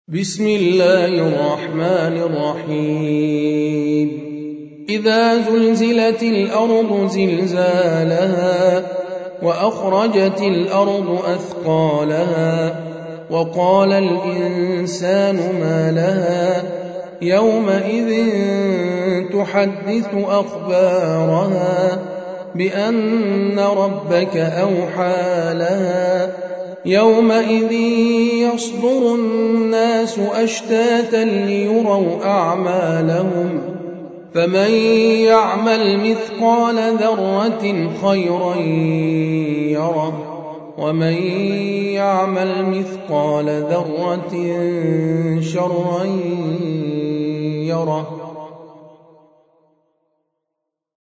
بسم الله الرحمن الرحيم إذا زلزلت الأرض زلزالها وأخرجت الأرض أثقالها وقال الإنسان ما لها يومئذ تحدث أخبارها بأن ربك أوحى لها يومئذ يصدر الناس أشتاتا ليروا أعمالهم فمن يعمل مثقال ذرة خيرا يره ومن يعمل مثقال ذرة شرا يره